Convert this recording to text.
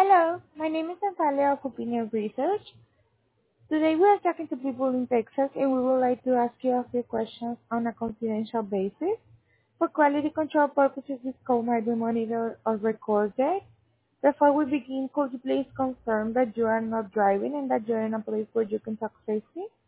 Hello, my name is Natalia of Opinion Research. Today we are talking to people in Texas and we would like to ask you a few questions on a confidential basis. For quality control purposes, this call might be monitored or recorded. Before we begin, could you please confirm that you are not driving and that you're in a place where you can talk safely?